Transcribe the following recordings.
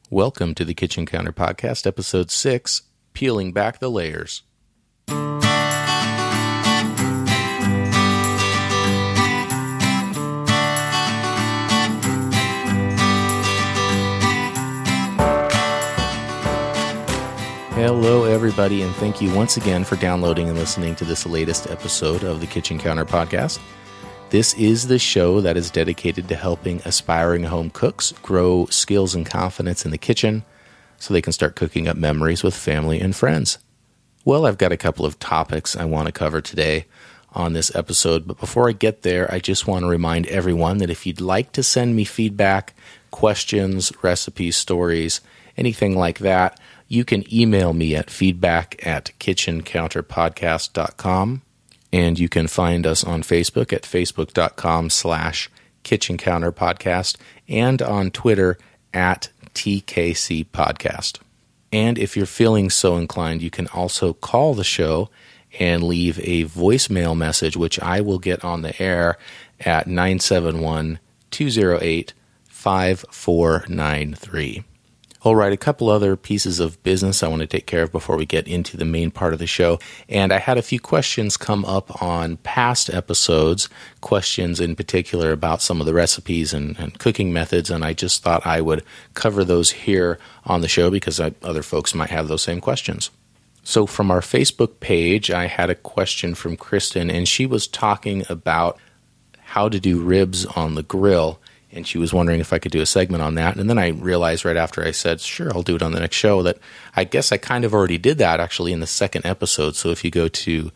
Welcome to the Kitchen Counter Podcast, Episode 6, Peeling Back the Layers. Hello, everybody, and thank you once again for downloading and listening to this latest episode of the Kitchen Counter Podcast. This is the show that is dedicated to helping aspiring home cooks grow skills and confidence in the kitchen so they can start cooking up memories with family and friends. Well, I've got a couple of topics I want to cover today on this episode, but before I get there, I just want to remind everyone that if you'd like to send me feedback, questions, recipes, stories, anything like that, you can email me at feedback@kitchencounterpodcast.com. And you can find us on Facebook at facebook.com/kitchencounterpodcast and on Twitter at TKCpodcast. And if you're feeling so inclined, you can also call the show and leave a voicemail message, which I will get on the air at 971-208-5493. All right, a couple other pieces of business I want to take care of before we get into the main part of the show. And I had a few questions come up on past episodes, questions in particular about some of the recipes and cooking methods, and I just thought I would cover those here on the show because other folks might have those same questions. So from our Facebook page, I had a question from Kristen, and she was talking about how to do ribs on the grill. And she was wondering if I could do a segment on that. And then I realized right after I said, sure, I'll do it on the next show, that I guess I kind of already did that actually in the second episode. So if you go to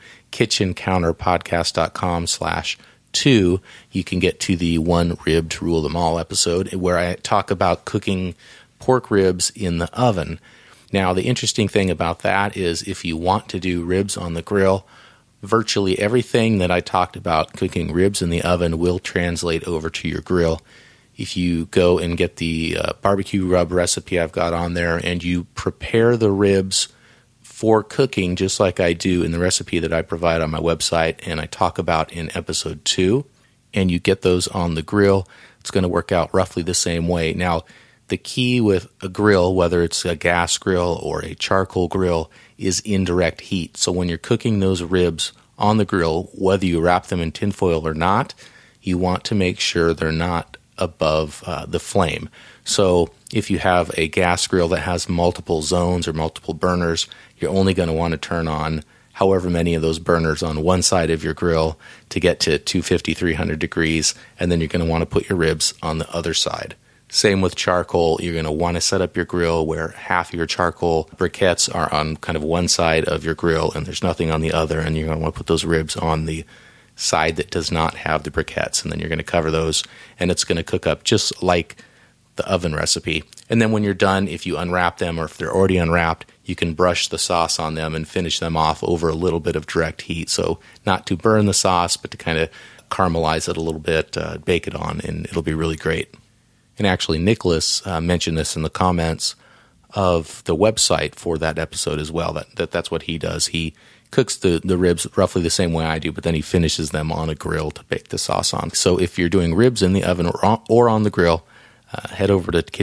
kitchencounterpodcast.com/2, you can get to the One Rib to Rule Them All episode where I talk about cooking pork ribs in the oven. Now, the interesting thing about that is if you want to do ribs on the grill, virtually everything that I talked about cooking ribs in the oven will translate over to your grill. If you go and get the barbecue rub recipe I've got on there and you prepare the ribs for cooking just like I do in the recipe that I provide on my website and I talk about in episode 2, and you get those on the grill, it's going to work out roughly the same way. Now, the key with a grill, whether it's a gas grill or a charcoal grill, is indirect heat. So when you're cooking those ribs on the grill, whether you wrap them in tinfoil or not, you want to make sure they're not above the flame. So if you have a gas grill that has multiple zones or multiple burners, you're only going to want to turn on however many of those burners on one side of your grill to get to 250, 300 degrees, and then you're going to want to put your ribs on the other side. Same with charcoal. You're going to want to set up your grill where half of your charcoal briquettes are on kind of one side of your grill and there's nothing on the other, and you're going to want to put those ribs on the side that does not have the briquettes, and then you're going to cover those, and it's going to cook up just like the oven recipe. And then when you're done, if you unwrap them or if they're already unwrapped, you can brush the sauce on them and finish them off over a little bit of direct heat. So not to burn the sauce, but to kind of caramelize it a little bit, bake it on, and it'll be really great. And actually, Nicholas mentioned this in the comments of the website for that episode as well. That's what he does. He cooks the ribs roughly the same way I do, but then he finishes them on a grill to bake the sauce on. So if you're doing ribs in the oven or on the grill, head over to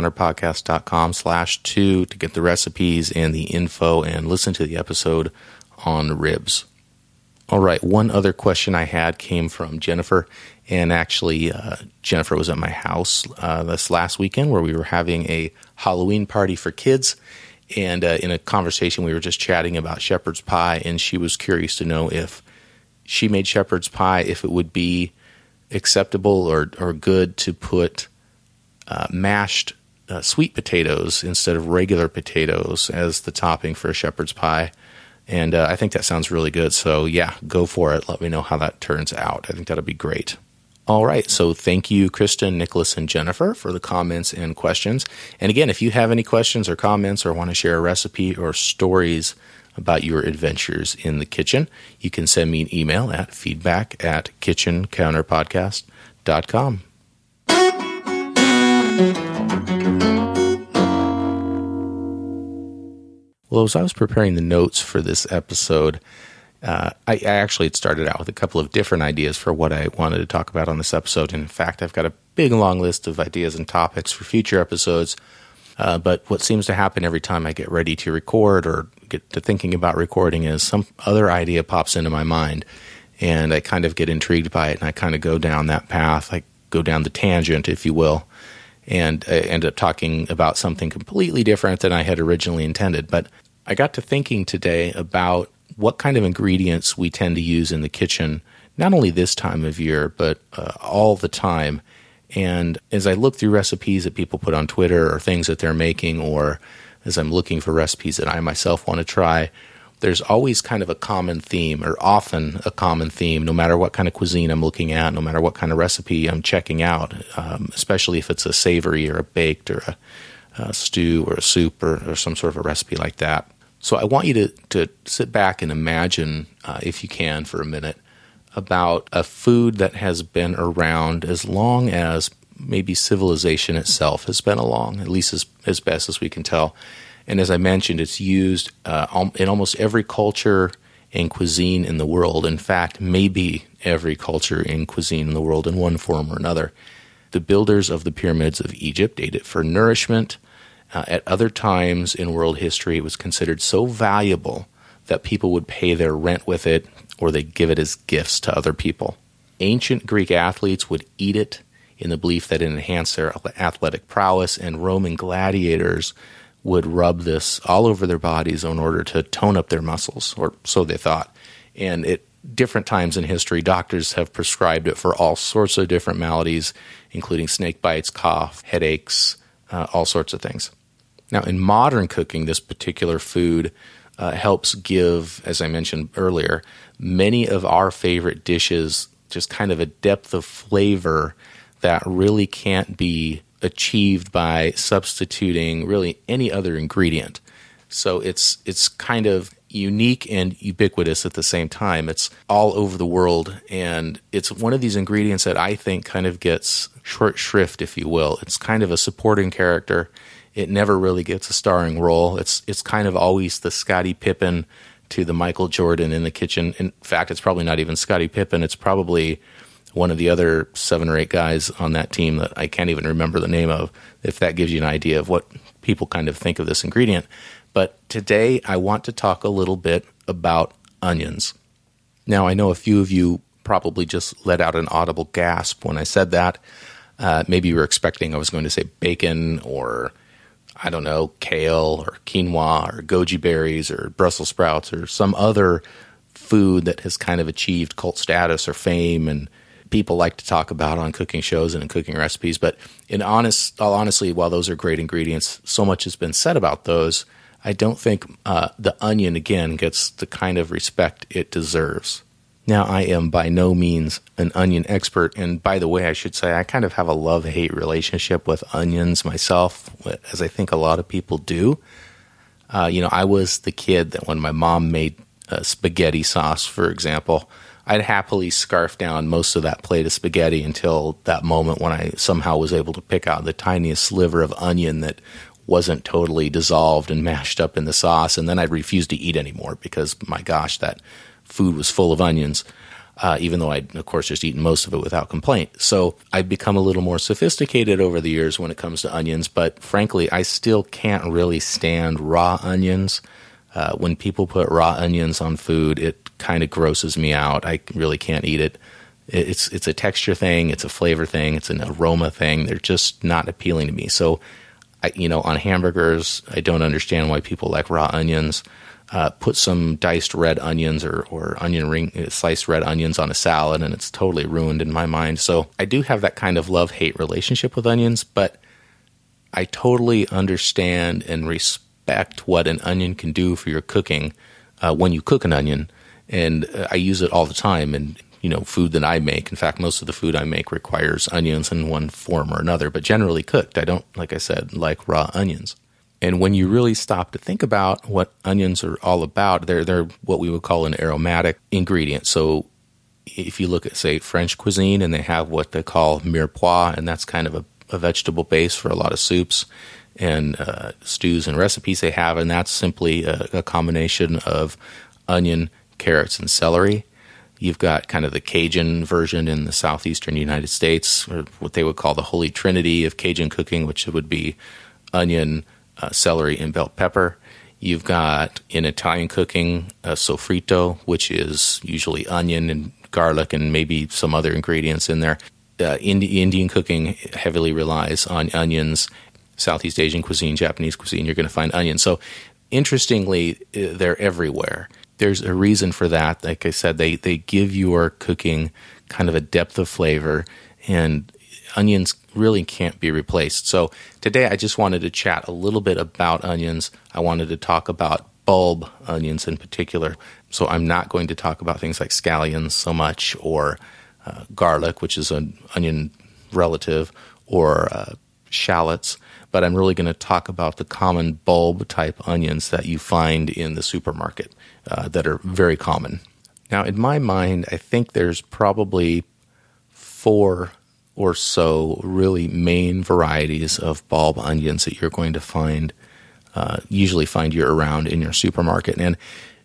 kitchencounterpodcast.com/2 to get the recipes and the info and listen to the episode on ribs. All right, one other question I had came from Jennifer, and actually Jennifer was at my house this last weekend where we were having a Halloween party for kids, and in a conversation we were just chatting about shepherd's pie, and she was curious to know if she made shepherd's pie, if it would be acceptable or good to put mashed sweet potatoes instead of regular potatoes as the topping for a shepherd's pie. And I think that sounds really good. So yeah, go for it. Let me know how that turns out. I think that'll be great. All right. So thank you, Kristen, Nicholas, and Jennifer for the comments and questions. And again, if you have any questions or comments or want to share a recipe or stories about your adventures in the kitchen, you can send me an email at feedback@kitchencounterpodcast.com. Well, as I was preparing the notes for this episode, I actually had started out with a couple of different ideas for what I wanted to talk about on this episode. And in fact, I've got a big long list of ideas and topics for future episodes. But what seems to happen every time I get ready to record or get to thinking about recording is some other idea pops into my mind, and I kind of get intrigued by it, and I kind of go down that path. I go down the tangent, if you will, and I end up talking about something completely different than I had originally intended. But I got to thinking today about what kind of ingredients we tend to use in the kitchen, not only this time of year, but all the time. And as I look through recipes that people put on Twitter or things that they're making, or as I'm looking for recipes that I myself want to try, there's always kind of a common theme, or often a common theme, no matter what kind of cuisine I'm looking at, no matter what kind of recipe I'm checking out, especially if it's a savory or a baked or a stew or a soup or some sort of a recipe like that. So I want you to sit back and imagine, if you can for a minute, about a food that has been around as long as maybe civilization itself has been along, at least as best as we can tell. And as I mentioned, it's used in almost every culture and cuisine in the world. In fact, maybe every culture and cuisine in the world in one form or another. The builders of the pyramids of Egypt ate it for nourishment. At other times in world history, it was considered so valuable that people would pay their rent with it, or they'd give it as gifts to other people. Ancient Greek athletes would eat it in the belief that it enhanced their athletic prowess, and Roman gladiators would rub this all over their bodies in order to tone up their muscles, or so they thought. And at different times in history, doctors have prescribed it for all sorts of different maladies, including snake bites, cough, headaches, all sorts of things. Now, in modern cooking, this particular food helps give, as I mentioned earlier, many of our favorite dishes just kind of a depth of flavor that really can't be achieved by substituting really any other ingredient. So it's kind of unique and ubiquitous at the same time. It's all over the world, and it's one of these ingredients that I think kind of gets short shrift, if you will. It's kind of a supporting character. It never really gets a starring role. It's kind of always the Scottie Pippen to the Michael Jordan in the kitchen. In fact, it's probably not even Scottie Pippen. It's probably one of the other 7 or 8 guys on that team that I can't even remember the name of, if that gives you an idea of what people kind of think of this ingredient. But today I want to talk a little bit about onions. Now, I know a few of you probably just let out an audible gasp when I said that. Maybe you were expecting I was going to say bacon, or I don't know, kale or quinoa or goji berries or Brussels sprouts or some other food that has kind of achieved cult status or fame and people like to talk about on cooking shows and in cooking recipes. But honestly, while those are great ingredients, so much has been said about those, I don't think the onion, again, gets the kind of respect it deserves. Now, I am by no means an onion expert, and by the way, I should say I kind of have a love-hate relationship with onions myself, as I think a lot of people do. I was the kid that when my mom made spaghetti sauce, for example, I'd happily scarf down most of that plate of spaghetti until that moment when I somehow was able to pick out the tiniest sliver of onion that wasn't totally dissolved and mashed up in the sauce, and then I'd refuse to eat anymore because, my gosh, that food was full of onions, even though I'd, of course, just eaten most of it without complaint. So I've become a little more sophisticated over the years when it comes to onions, but frankly, I still can't really stand raw onions. When people put raw onions on food, it kind of grosses me out. I really can't eat it. It's a texture thing. It's a flavor thing. It's an aroma thing. They're just not appealing to me. So, on hamburgers, I don't understand why people like raw onions. Put some diced red onions or sliced red onions on a salad, and it's totally ruined in my mind. So I do have that kind of love-hate relationship with onions, but I totally understand and respect what an onion can do for your cooking when you cook an onion. And I use it all the time in, food that I make. In fact, most of the food I make requires onions in one form or another, but generally cooked. I don't, like I said, like raw onions. And when you really stop to think about what onions are all about, they're what we would call an aromatic ingredient. So if you look at, say, French cuisine, and they have what they call mirepoix, and that's kind of a vegetable base for a lot of soups and stews and recipes they have, and that's simply a combination of onion, carrots, and celery. You've got kind of the Cajun version in the southeastern United States, or what they would call the Holy Trinity of Cajun cooking, which would be onion, celery, and bell pepper. You've got, in Italian cooking, sofrito, which is usually onion and garlic and maybe some other ingredients in there. Indian cooking heavily relies on onions. Southeast Asian cuisine, Japanese cuisine, you're going to find onions. So interestingly, they're everywhere. There's a reason for that. Like I said, they give your cooking kind of a depth of flavor, and onions really can't be replaced. So today I just wanted to chat a little bit about onions. I wanted to talk about bulb onions in particular. So I'm not going to talk about things like scallions so much, or garlic, which is an onion relative, or shallots. But I'm really going to talk about the common bulb type onions that you find in the supermarket that are very common. Now, in my mind, I think there's probably 4 or so really main varieties of bulb onions that you're going to find, usually find year-round in your supermarket. And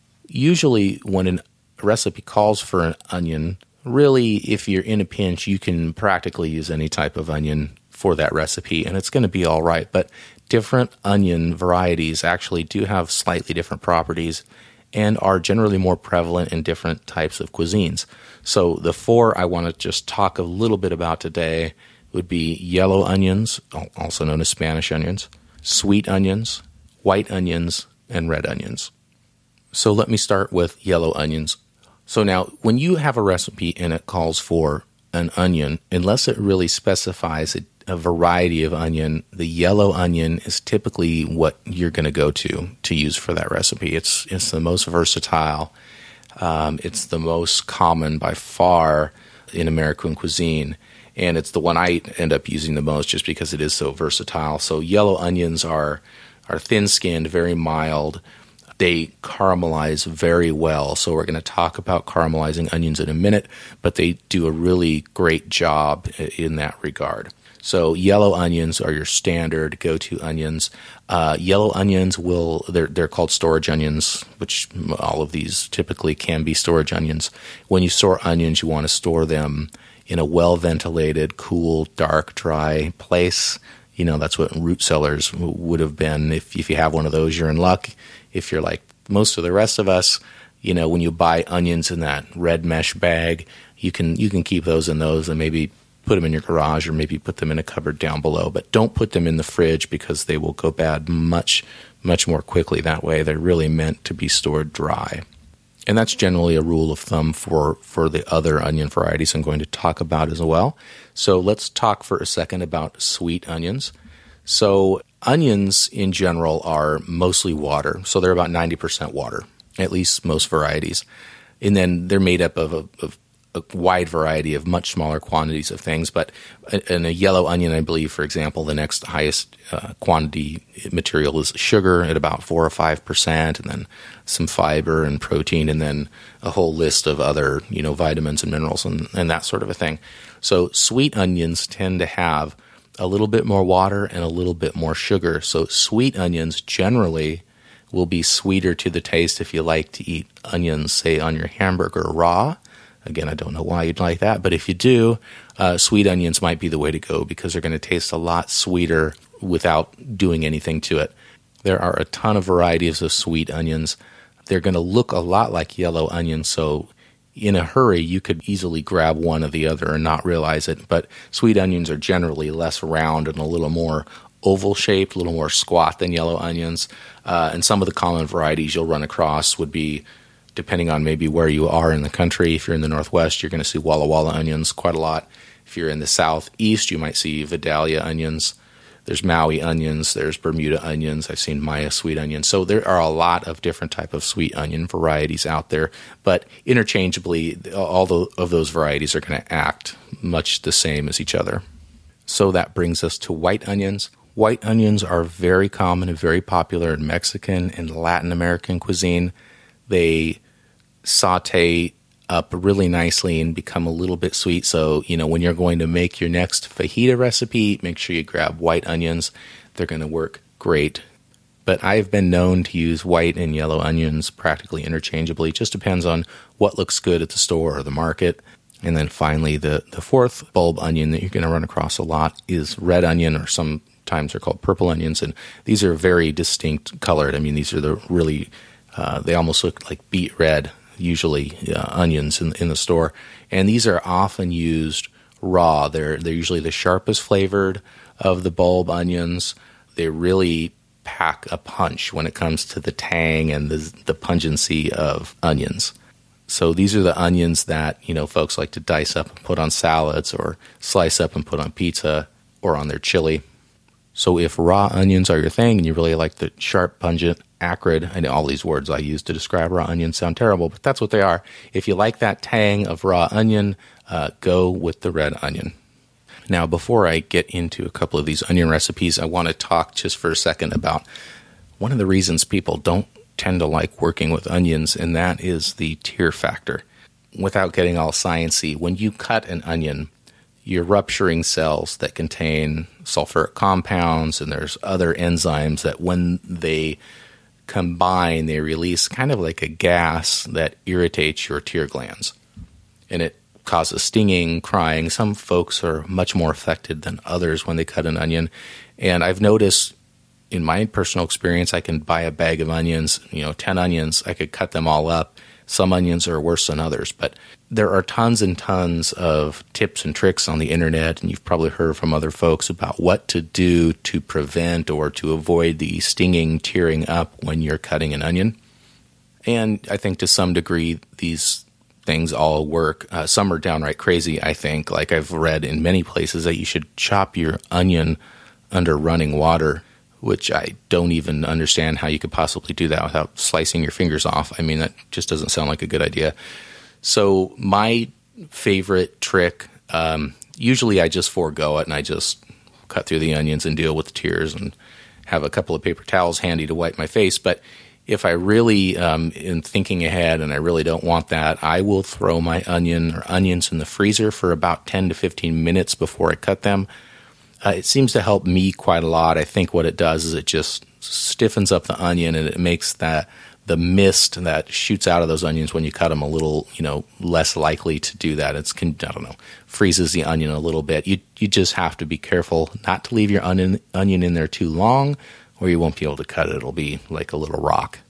usually when a recipe calls for an onion, really, if you're in a pinch, you can practically use any type of onion for that recipe, and it's going to be all right. But different onion varieties actually do have slightly different properties and are generally more prevalent in different types of cuisines. So the 4 I want to just talk a little bit about today would be yellow onions, also known as Spanish onions, sweet onions, white onions, and red onions. So let me start with yellow onions. So now, when you have a recipe and it calls for an onion, unless it really specifies a variety of onion, the yellow onion is typically what you're going to go to use for that recipe. It's the most versatile. It's the most common by far in American cuisine, and it's the one I end up using the most just because it is so versatile. So yellow onions are thin-skinned, very mild. They caramelize very well. So we're going to talk about caramelizing onions in a minute, but they do a really great job in that regard. So yellow onions are your standard go-to onions. Yellow onions they're called storage onions, which all of these typically can be storage onions. When you store onions, you want to store them in a well-ventilated, cool, dark, dry place. You know, that's what root cellars would have been. If you have one of those, you're in luck. If you're like most of the rest of us, you know, when you buy onions in that red mesh bag, you can keep those in those and maybe put them in your garage or maybe put them in a cupboard down below. But don't put them in the fridge because they will go bad much, much more quickly that way. They're really meant to be stored dry. And that's generally a rule of thumb for the other onion varieties I'm going to talk about as well. So let's talk for a second about sweet onions. So onions in general are mostly water. So they're about 90% water, at least most varieties. And then they're made up of a wide variety of much smaller quantities of things. But in a yellow onion, I believe, for example, the next highest quantity material is sugar at about 4 or 5%, and then some fiber and protein, and then a whole list of other, vitamins and minerals and that sort of a thing. So sweet onions tend to have a little bit more water and a little bit more sugar. So sweet onions generally will be sweeter to the taste if you like to eat onions, say, on your hamburger raw. Again, I don't know why you'd like that, but if you do, sweet onions might be the way to go because they're going to taste a lot sweeter without doing anything to it. There are a ton of varieties of sweet onions. They're going to look a lot like yellow onions, so in a hurry, you could easily grab one or the other and not realize it. But sweet onions are generally less round and a little more oval-shaped, a little more squat than yellow onions. And some of the common varieties you'll run across would be, depending on maybe where you are in the country. If you're in the Northwest, you're going to see Walla Walla onions quite a lot. If you're in the Southeast, you might see Vidalia onions. There's Maui onions. There's Bermuda onions. I've seen Maya sweet onions. So there are a lot of different type of sweet onion varieties out there. But interchangeably, all of those varieties are going to act much the same as each other. So that brings us to white onions. White onions are very common and very popular in Mexican and Latin American cuisine. They saute up really nicely and become a little bit sweet. So, when you're going to make your next fajita recipe, make sure you grab white onions. They're going to work great. But I've been known to use white and yellow onions practically interchangeably. It just depends on what looks good at the store or the market. And then finally, the fourth bulb onion that you're going to run across a lot is red onion, or sometimes they're called purple onions, and these are very distinct colored. I mean, these are the really, they almost look like beet red, usually onions in the store. And these are often used raw. They're usually the sharpest flavored of the bulb onions. They really pack a punch when it comes to the tang and the pungency of onions. So these are the onions that, folks like to dice up and put on salads or slice up and put on pizza or on their chili. So if raw onions are your thing and you really like the sharp, pungent, acrid, and all these words I use to describe raw onions sound terrible, but that's what they are. If you like that tang of raw onion, go with the red onion. Now, before I get into a couple of these onion recipes, I want to talk just for a second about one of the reasons people don't tend to like working with onions, and that is the tear factor. Without getting all sciencey, when you cut an onion, you're rupturing cells that contain sulfuric compounds, and there's other enzymes that when they combine, they release kind of like a gas that irritates your tear glands. And it causes stinging, crying. Some folks are much more affected than others when they cut an onion. And I've noticed in my personal experience, I can buy a bag of onions, 10 onions, I could cut them all up. Some onions are worse than others, but there are tons and tons of tips and tricks on the internet, and you've probably heard from other folks about what to do to prevent or to avoid the stinging, tearing up when you're cutting an onion. And I think to some degree, these things all work. Some are downright crazy, I think. Like I've read in many places that you should chop your onion under running water, which I don't even understand how you could possibly do that without slicing your fingers off. I mean, that just doesn't sound like a good idea. So my favorite trick, usually I just forego it and I just cut through the onions and deal with the tears and have a couple of paper towels handy to wipe my face. But if I really am thinking ahead and I really don't want that, I will throw my onions in the freezer for about 10 to 15 minutes before I cut them. It seems to help me quite a lot. I think what it does is it just stiffens up the onion and it makes the mist that shoots out of those onions when you cut them a little, less likely to do that. Freezes the onion a little bit. You just have to be careful not to leave your onion in there too long, or you won't be able to cut it. It'll be like a little rock.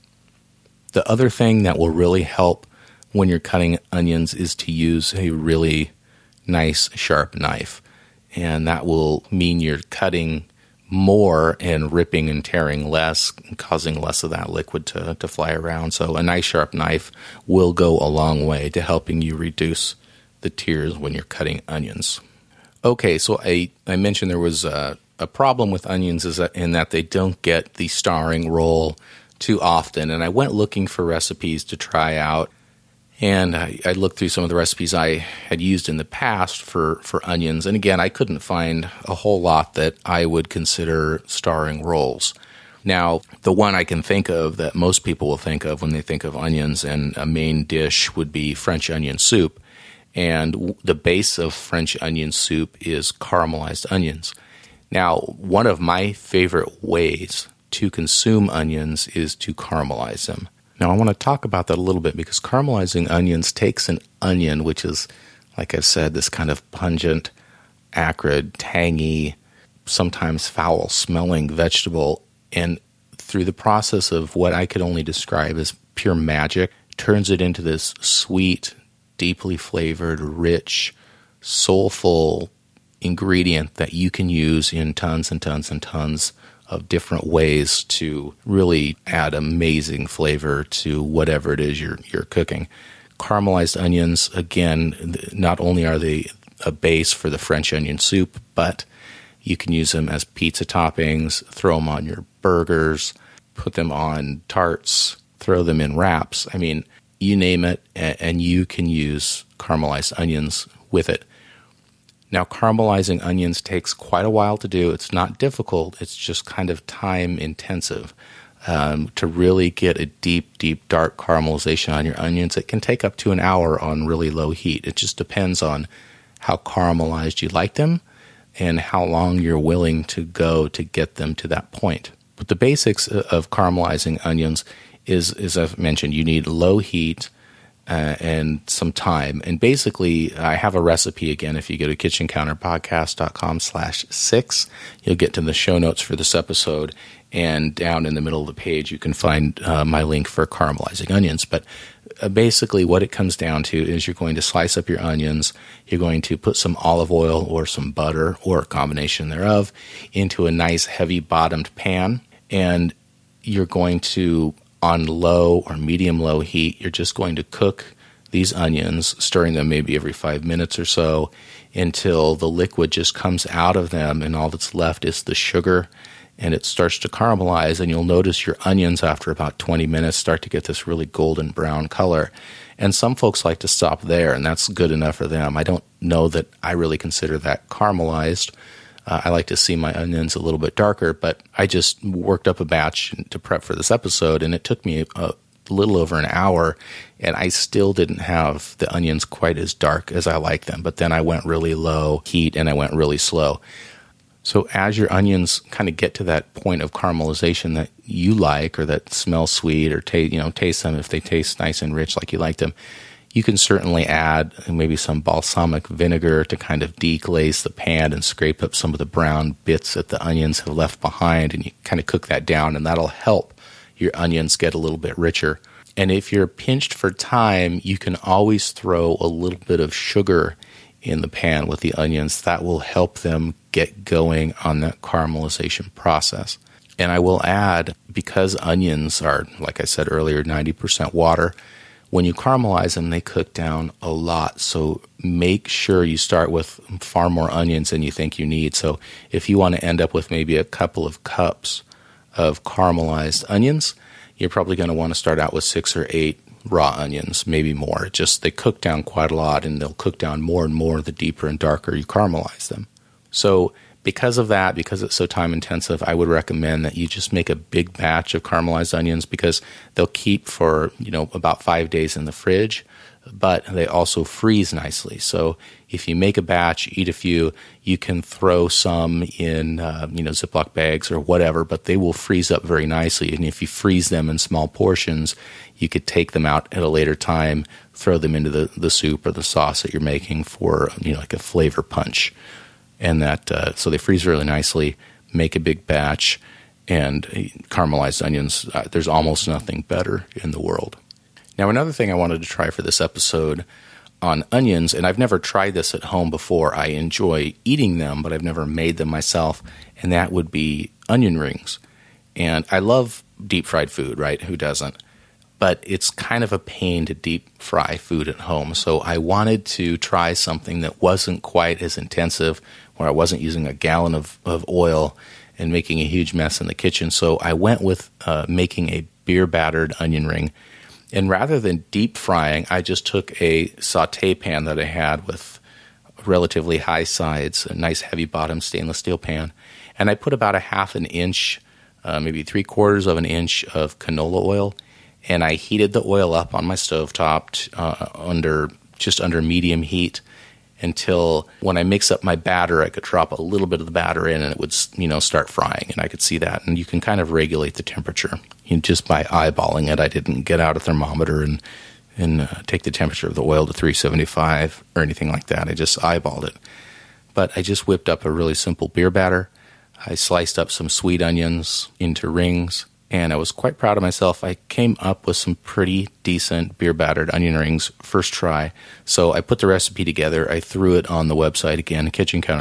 The other thing that will really help when you're cutting onions is to use a really nice, sharp knife. And that will mean you're cutting more and ripping and tearing less, causing less of that liquid to fly around. So a nice sharp knife will go a long way to helping you reduce the tears when you're cutting onions. Okay, so I mentioned there was a problem with onions in that they don't get the starring role too often. And I went looking for recipes to try out. And I looked through some of the recipes I had used in the past for onions. And again, I couldn't find a whole lot that I would consider starring roles. Now, the one I can think of that most people will think of when they think of onions and a main dish would be French onion soup. And the base of French onion soup is caramelized onions. Now, one of my favorite ways to consume onions is to caramelize them. Now, I want to talk about that a little bit because caramelizing onions takes an onion, which is, like I said, this kind of pungent, acrid, tangy, sometimes foul-smelling vegetable, and through the process of what I could only describe as pure magic, turns it into this sweet, deeply flavored, rich, soulful ingredient that you can use in tons and tons and tons of different ways to really add amazing flavor to whatever it is you're cooking. Caramelized onions, again, not only are they a base for the French onion soup, but you can use them as pizza toppings, throw them on your burgers, put them on tarts, throw them in wraps. I mean, you name it, and you can use caramelized onions with it. Now, caramelizing onions takes quite a while to do. It's not difficult. It's just kind of time intensive. To really get a deep, deep, dark caramelization on your onions, it can take up to an hour on really low heat. It just depends on how caramelized you like them and how long you're willing to go to get them to that point. But the basics of caramelizing onions is, as I've mentioned, you need low heat. and some time. And basically, I have a recipe again. If you go to kitchencounterpodcast.com/6, you'll get to the show notes for this episode. And down in the middle of the page, you can find my link for caramelizing onions. But basically, what it comes down to is you're going to slice up your onions. You're going to put some olive oil or some butter or a combination thereof into a nice heavy-bottomed pan. And you're going to, on low or medium-low heat, you're just going to cook these onions, stirring them maybe every 5 minutes or so until the liquid just comes out of them and all that's left is the sugar, and it starts to caramelize, and you'll notice your onions after about 20 minutes start to get this really golden brown color. And some folks like to stop there, and that's good enough for them. I don't know that I really consider that caramelized. I like to see my onions a little bit darker, but I just worked up a batch to prep for this episode, and it took me a little over an hour, and I still didn't have the onions quite as dark as I like them. But then I went really low heat, and I went really slow. So as your onions kind of get to that point of caramelization that you like, or that smell sweet, or taste them if they taste nice and rich like you like them, you can certainly add maybe some balsamic vinegar to kind of deglaze the pan and scrape up some of the brown bits that the onions have left behind, and you kind of cook that down, and that'll help your onions get a little bit richer. And if you're pinched for time, you can always throw a little bit of sugar in the pan with the onions. That will help them get going on that caramelization process. And I will add, because onions are, like I said earlier, 90% water, when you caramelize them, they cook down a lot. So make sure you start with far more onions than you think you need. So if you want to end up with maybe a couple of cups of caramelized onions, you're probably going to want to start out with 6 or 8 raw onions, maybe more. Just they cook down quite a lot, and they'll cook down more and more the deeper and darker you caramelize them. So because of that, because it's so time intensive, I would recommend that you just make a big batch of caramelized onions, because they'll keep for about 5 days in the fridge, but they also freeze nicely. So if you make a batch, eat a few, you can throw some in Ziploc bags or whatever, but they will freeze up very nicely. And if you freeze them in small portions, you could take them out at a later time, throw them into the soup or the sauce that you're making for like a flavor punch. And that so they freeze really nicely. Make a big batch, and caramelized onions, there's almost nothing better in the world. Now, another thing I wanted to try for this episode on onions, and I've never tried this at home before. I enjoy eating them, but I've never made them myself, and that would be onion rings. And I love deep fried food, right? Who doesn't? But it's kind of a pain to deep fry food at home. So I wanted to try something that wasn't quite as intensive, where I wasn't using a gallon of oil and making a huge mess in the kitchen. So I went with making a beer-battered onion ring. And rather than deep frying, I just took a saute pan that I had with relatively high sides, a nice heavy-bottom stainless steel pan, and I put about a half an inch, maybe 3/4 of an inch of canola oil, and I heated the oil up on my stovetop under medium heat until when I mix up my batter, I could drop a little bit of the batter in and it would start frying, and I could see that. And you can kind of regulate the temperature just by eyeballing it. I didn't get out a thermometer and take the temperature of the oil to 375 or anything like that. I just eyeballed it. But I just whipped up a really simple beer batter. I sliced up some sweet onions into rings, and I was quite proud of myself. I came up with some pretty decent beer-battered onion rings first try. So I put the recipe together. I threw it on the website again,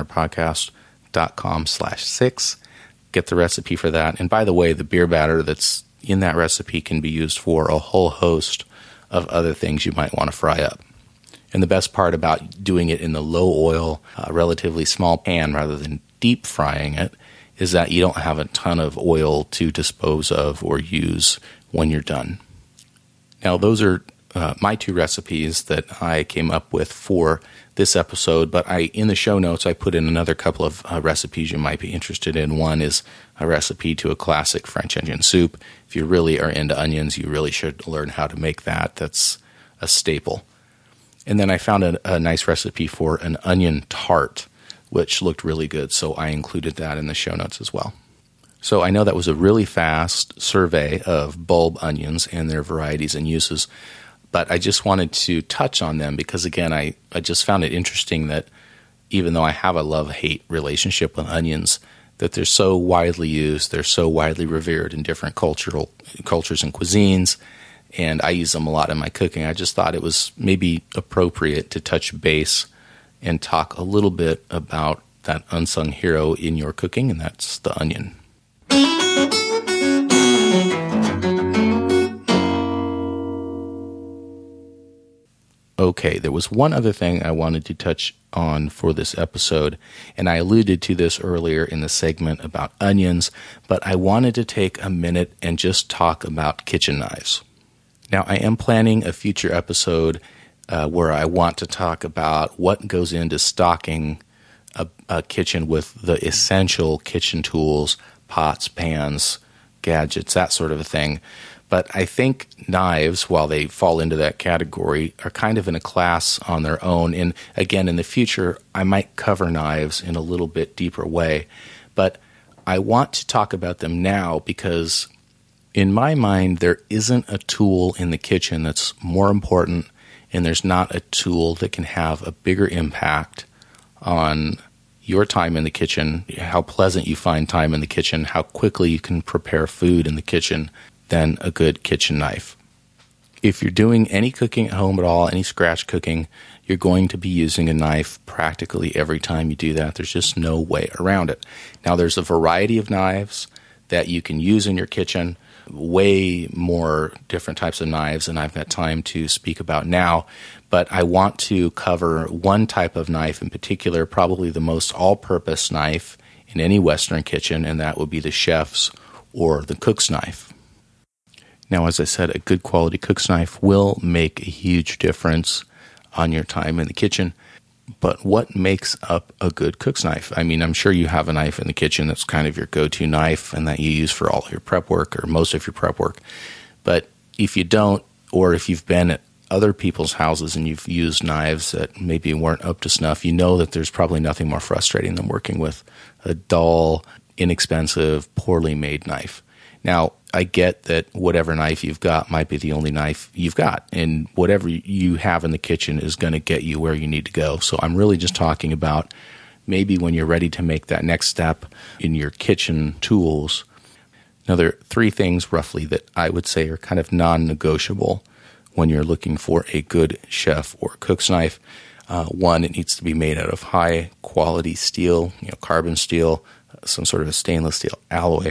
kitchencounterpodcast.com/6. Get the recipe for that. And by the way, the beer batter that's in that recipe can be used for a whole host of other things you might want to fry up. And the best part about doing it in the low oil, relatively small pan rather than deep frying it, is that you don't have a ton of oil to dispose of or use when you're done. Now, those are my 2 recipes that I came up with for this episode, but in the show notes, I put in another couple of recipes you might be interested in. One is a recipe to a classic French onion soup. If you really are into onions, you really should learn how to make that. That's a staple. And then I found a nice recipe for an onion tart, which looked really good, so I included that in the show notes as well. So I know that was a really fast survey of bulb onions and their varieties and uses, But I just wanted to touch on them because, again, I just found it interesting that even though I have a love-hate relationship with onions, that they're so widely used, they're so widely revered in different cultures and cuisines, and I use them a lot in my cooking. I just thought it was maybe appropriate to touch base and talk a little bit about that unsung hero in your cooking, and that's the onion. Okay, there was one other thing I wanted to touch on for this episode, and I alluded to this earlier in the segment about onions, but I wanted to take a minute and just talk about kitchen knives. Now, I am planning a future episode where I want to talk about what goes into stocking a kitchen with the essential kitchen tools, pots, pans, gadgets, that sort of a thing. But I think knives, while they fall into that category, are kind of in a class on their own. And again, in the future, I might cover knives in a little bit deeper way. But I want to talk about them now because in my mind, there isn't a tool in the kitchen that's more important, and there's not a tool that can have a bigger impact on your time in the kitchen, how pleasant you find time in the kitchen, how quickly you can prepare food in the kitchen, than a good kitchen knife. If you're doing any cooking at home at all, any scratch cooking, you're going to be using a knife practically every time you do that. There's just no way around it. Now, there's a variety of knives that you can use in your kitchen, way more different types of knives than I've got time to speak about now, but I want to cover one type of knife in particular, probably the most all-purpose knife in any Western kitchen, and that would be the chef's or the cook's knife. Now, as I said, a good quality cook's knife will make a huge difference on your time in the kitchen. But what makes up a good cook's knife? I mean, I'm sure you have a knife in the kitchen that's kind of your go-to knife and that you use for all your prep work or most of your prep work. But if you don't, or if you've been at other people's houses and you've used knives that maybe weren't up to snuff, you know that there's probably nothing more frustrating than working with a dull, inexpensive, poorly made knife. Now, I get that whatever knife you've got might be the only knife you've got, and whatever you have in the kitchen is going to get you where you need to go. So I'm really just talking about maybe when you're ready to make that next step in your kitchen tools. Now, there are three things roughly that I would say are kind of non-negotiable when you're looking for a good chef or cook's knife. One, it needs to be made out of high-quality steel, carbon steel, some sort of a stainless steel alloy.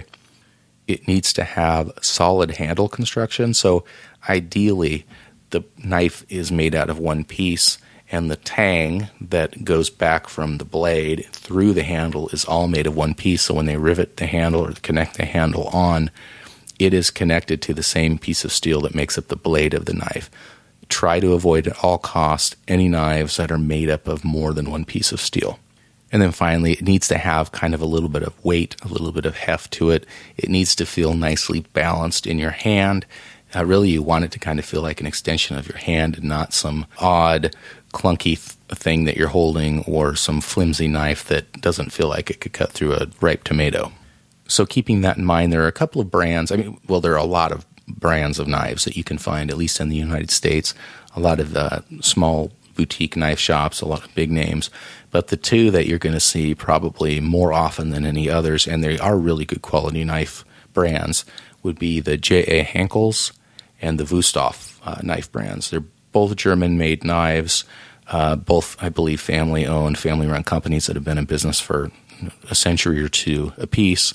It needs to have solid handle construction. So ideally, the knife is made out of one piece, and the tang that goes back from the blade through the handle is all made of one piece. So when they rivet the handle or connect the handle on, it is connected to the same piece of steel that makes up the blade of the knife. Try to avoid at all costs any knives that are made up of more than one piece of steel. And then finally, it needs to have kind of a little bit of weight, a little bit of heft to it. It needs to feel nicely balanced in your hand. Really, you want it to kind of feel like an extension of your hand and not some odd, clunky thing that you're holding or some flimsy knife that doesn't feel like it could cut through a ripe tomato. So keeping that in mind, there are a couple of brands. There are a lot of brands of knives that you can find, at least in the United States. A lot of small boutique knife shops, a lot of big names. But the two that you're going to see probably more often than any others, and they are really good quality knife brands, would be the J.A. Henckels and the Wüsthof knife brands. They're both German-made knives, both, I believe, family-owned, family-run companies that have been in business for a century or two apiece.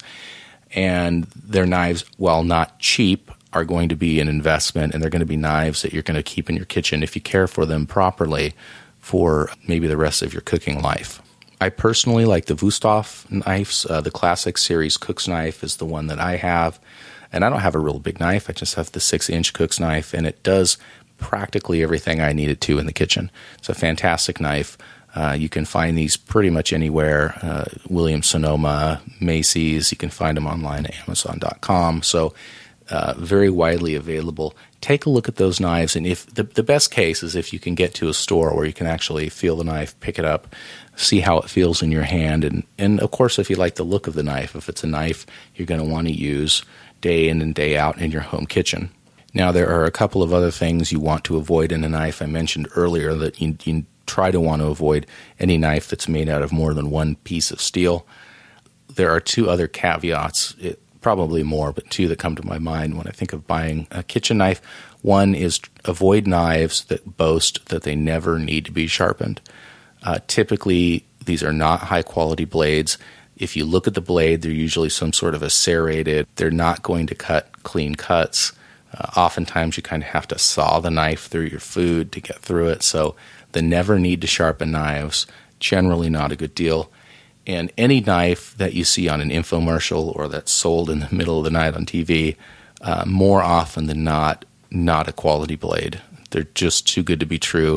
And their knives, while not cheap, are going to be an investment, and they're going to be knives that you're going to keep in your kitchen if you care for them properly for maybe the rest of your cooking life. I personally like the Wüsthof knives. The Classic Series cook's knife is the one that I have, and I don't have a real big knife. I just have the 6-inch cook's knife, and it does practically everything I need it to in the kitchen. It's a fantastic knife. You can find these pretty much anywhere. Williams-Sonoma, Macy's. You can find them online at Amazon.com. So very widely available. Take a look at those knives, and if the best case is if you can get to a store where you can actually feel the knife, pick it up, see how it feels in your hand, and of course, if you like the look of the knife, if it's a knife you're going to want to use day in and day out in your home kitchen. Now, there are a couple of other things you want to avoid in a knife. I mentioned earlier that you try to want to avoid any knife that's made out of more than one piece of steel. There are two other caveats, probably more, but two that come to my mind when I think of buying a kitchen knife. One is avoid knives that boast that they never need to be sharpened. Typically, these are not high-quality blades. If you look at the blade, they're usually some sort of a serrated. They're not going to cut clean cuts. Oftentimes, you kind of have to saw the knife through your food to get through it. So the never need to sharpen knives, generally not a good deal. And any knife that you see on an infomercial or that's sold in the middle of the night on TV, more often than not a quality blade. They're just too good to be true.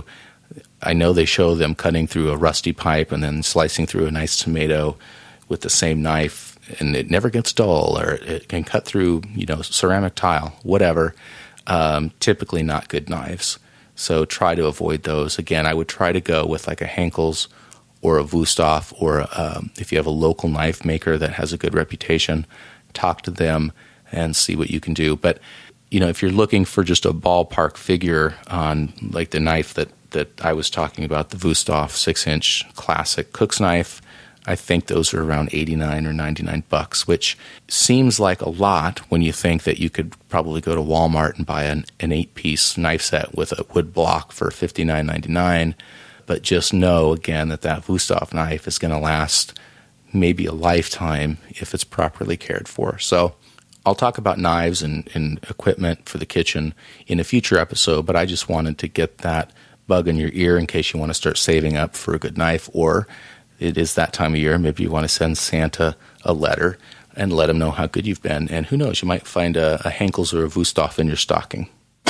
I know they show them cutting through a rusty pipe and then slicing through a nice tomato with the same knife, and it never gets dull, or it can cut through, ceramic tile, whatever. Typically not good knives. So try to avoid those. Again, I would try to go with like a Henckels or a Wüsthof, or if you have a local knife maker that has a good reputation, talk to them and see what you can do. But, if you're looking for just a ballpark figure on like the knife that I was talking about, the Wüsthof 6-inch classic cook's knife, I think those are around $89 or $99, which seems like a lot when you think that you could probably go to Walmart and buy an 8-piece knife set with a wood block for $59.99. But just know, again, that Wüsthof knife is going to last maybe a lifetime if it's properly cared for. So I'll talk about knives and equipment for the kitchen in a future episode, but I just wanted to get that bug in your ear in case you want to start saving up for a good knife, or it is that time of year. Maybe you want to send Santa a letter and let him know how good you've been. And who knows, you might find a Henckels or a Wüsthof in your stocking.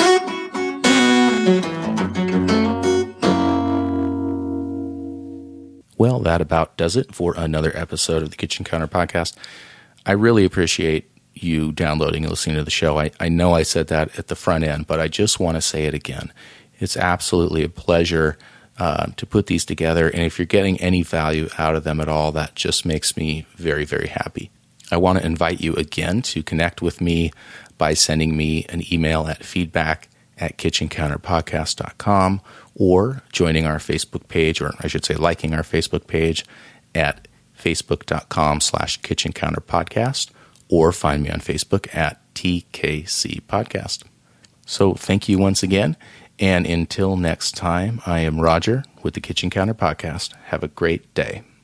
Well, that about does it for another episode of the Kitchen Counter Podcast. I really appreciate you downloading and listening to the show. I know I said that at the front end, but I just want to say it again. It's absolutely a pleasure to put these together, and if you're getting any value out of them at all, that just makes me very, very happy. I want to invite you again to connect with me by sending me an email at feedback@kitchencounterpodcast.com, or joining our Facebook page, or I should say liking our Facebook page at facebook.com/kitchencounterpodcast, or find me on Facebook at TKC Podcast. So thank you once again. And until next time, I am Roger with the Kitchen Counter Podcast. Have a great day.